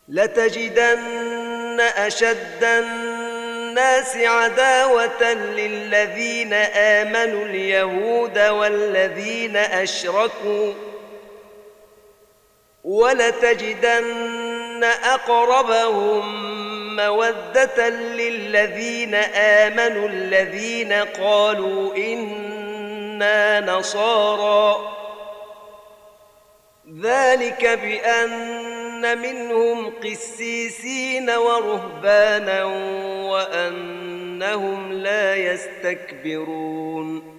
لتجدن أشد الناس عداوة للذين آمنوا اليهود والذين أشركوا ولتجدن أقربهم مودة للذين آمنوا الذين قالوا إنا نصارى ذلك بأن منهم قسيسين ورهبانا وأنهم لا يستكبرون